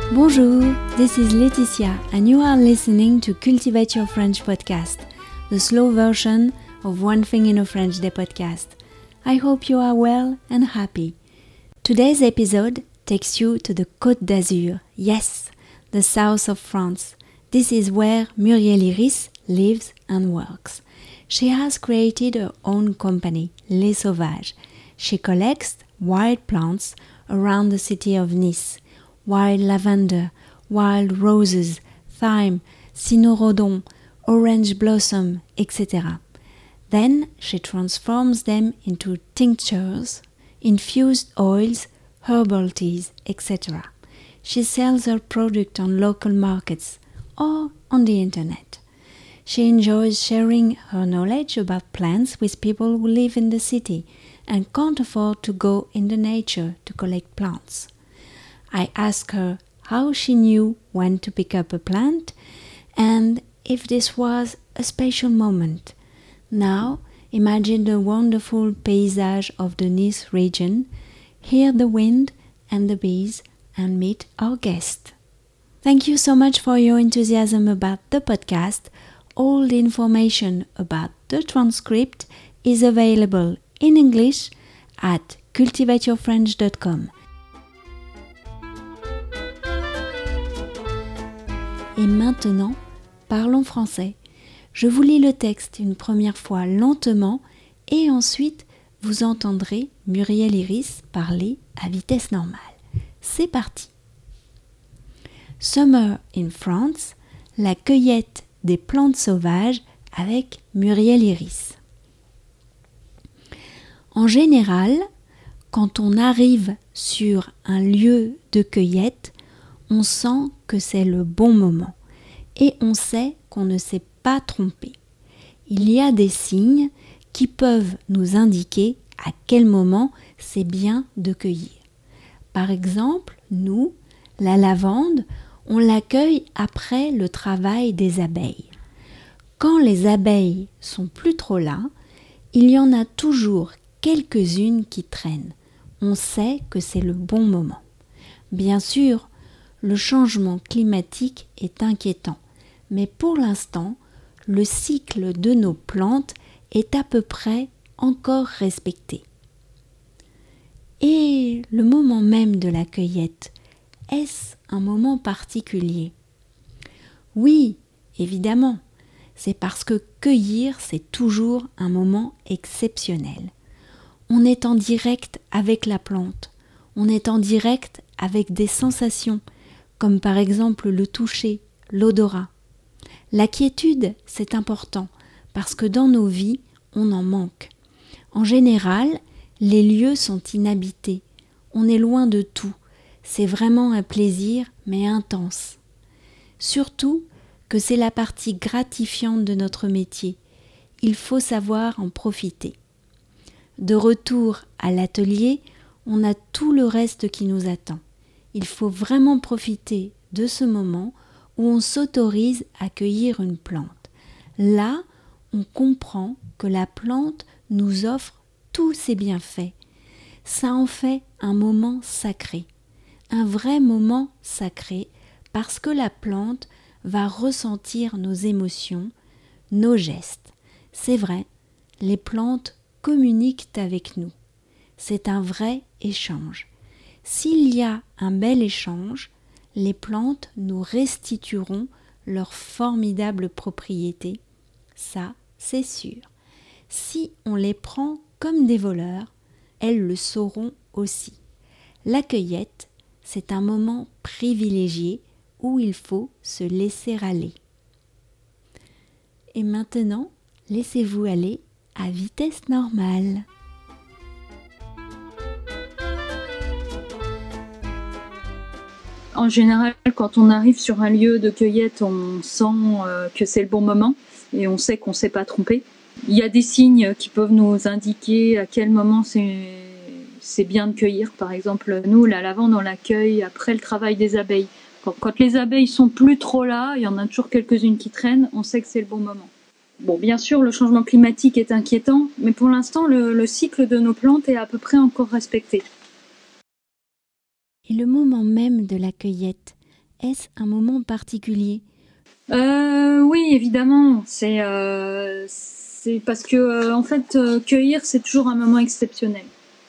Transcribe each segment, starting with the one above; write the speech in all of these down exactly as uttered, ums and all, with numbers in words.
Bonjour, this is Laetitia and you are listening to Cultivate Your French podcast, the slow version of One Thing in a French Day podcast. I hope you are well and happy. Today's episode takes you to the Côte d'Azur, yes, the south of France. This is where Muriel Iris lives and works. She has created her own company, Les Sauvages. She collects wild plants around the city of Nice. Wild lavender, wild roses, thyme, cynorrhodon, orange blossom, et cetera. Then she transforms them into tinctures, infused oils, herbal teas, et cetera. She sells her product on local markets or on the internet. She enjoys sharing her knowledge about plants with people who live in the city and can't afford to go in the nature to collect plants. I asked her how she knew when to pick up a plant and if this was a special moment. Now, imagine the wonderful paysage of the Nice region, hear the wind and the bees, and meet our guest. Thank you so much for your enthusiasm about the podcast. All the information about the transcript is available in English at cultivate your french dot com. Et maintenant, parlons français. Je vous lis le texte une première fois lentement et ensuite vous entendrez Muriel Iris parler à vitesse normale. C'est parti. Summer in France, la cueillette des plantes sauvages avec Muriel Iris. En général, quand on arrive sur un lieu de cueillette, on sent que c'est le bon moment et on sait qu'on ne s'est pas trompé. Il y a des signes qui peuvent nous indiquer à quel moment c'est bien de cueillir. Par exemple, nous, la lavande, on la cueille après le travail des abeilles. Quand les abeilles sont plus trop là, il y en a toujours quelques-unes qui traînent. On sait que c'est le bon moment. Bien sûr, le changement climatique est inquiétant, mais pour l'instant, le cycle de nos plantes est à peu près encore respecté. Et le moment même de la cueillette, est-ce un moment particulier ? Oui, évidemment, c'est parce que cueillir, c'est toujours un moment exceptionnel. On est en direct avec la plante, on est en direct avec des sensations, comme par exemple le toucher, l'odorat. La quiétude, c'est important, parce que dans nos vies, on en manque. En général, les lieux sont inhabités, on est loin de tout, c'est vraiment un plaisir, mais intense. Surtout que c'est la partie gratifiante de notre métier, il faut savoir en profiter. De retour à l'atelier, on a tout le reste qui nous attend. Il faut vraiment profiter de ce moment où on s'autorise à cueillir une plante. Là, on comprend que la plante nous offre tous ses bienfaits. Ça en fait un moment sacré, un vrai moment sacré parce que la plante va ressentir nos émotions, nos gestes. C'est vrai, les plantes communiquent avec nous. C'est un vrai échange. S'il y a un bel échange, les plantes nous restitueront leurs formidables propriétés. Ça, c'est sûr. Si on les prend comme des voleurs, elles le sauront aussi. La cueillette, c'est un moment privilégié où il faut se laisser aller. Et maintenant, laissez-vous aller à vitesse normale. En général, quand on arrive sur un lieu de cueillette, on sent euh, que c'est le bon moment et on sait qu'on ne s'est pas trompé. Il y a des signes qui peuvent nous indiquer à quel moment c'est, c'est bien de cueillir. Par exemple, nous, la lavande, on la cueille après le travail des abeilles. Quand, quand les abeilles sont plus trop là, il y en a toujours quelques-unes qui traînent, on sait que c'est le bon moment. Bon, bien sûr, le changement climatique est inquiétant, mais pour l'instant, le, le cycle de nos plantes est à peu près encore respecté. Et le moment même de la cueillette, Est-ce un moment particulier ? euh, Oui, évidemment. C'est, euh, c'est parce que, euh, en fait, euh, cueillir, c'est toujours un moment exceptionnel.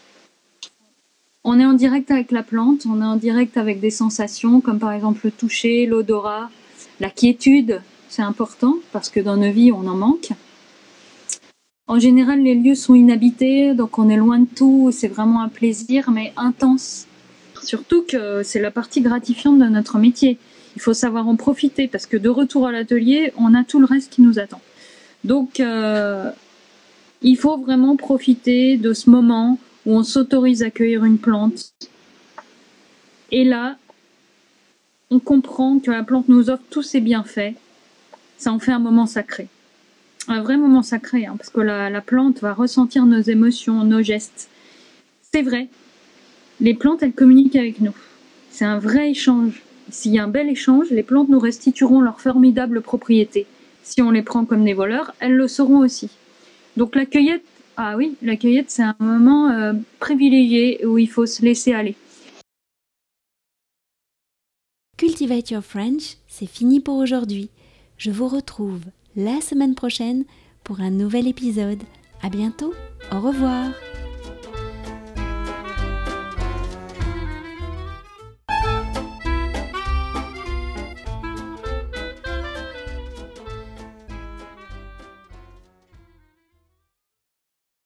On est en direct avec la plante, on est en direct avec des sensations, comme par exemple le toucher, l'odorat, la quiétude. C'est important parce que dans nos vies, on en manque. En général, les lieux sont inhabités, donc on est loin de tout. C'est vraiment un plaisir, mais intense. Surtout que c'est la partie gratifiante de notre métier. Il faut savoir en profiter parce que de retour à l'atelier, on a tout le reste qui nous attend. Donc, euh, il faut vraiment profiter de ce moment où on s'autorise à cueillir une plante. Et là, on comprend que la plante nous offre tous ses bienfaits. Ça en fait un moment sacré. Un vrai moment sacré, hein, parce que la, la plante va ressentir nos émotions, nos gestes. C'est vrai. Les plantes, elles communiquent avec nous. C'est un vrai échange. S'il y a un bel échange, les plantes nous restitueront leurs formidables propriétés. Si on les prend comme des voleurs, elles le seront aussi. Donc la cueillette, ah oui, la cueillette, c'est un moment euh, privilégié où il faut se laisser aller. Cultivate Your French, c'est fini pour aujourd'hui. Je vous retrouve la semaine prochaine pour un nouvel épisode. À bientôt, au revoir.